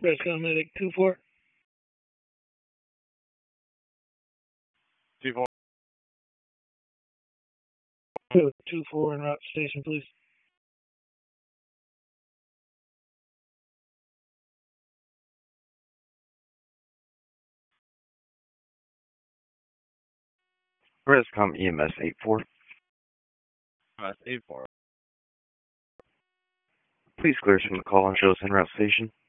Rescue Medic 2-4. 2-4. 2-4 en route to station, please. Rescom EMS 8-4. 8-4. Please clear us from the call and show us en route station.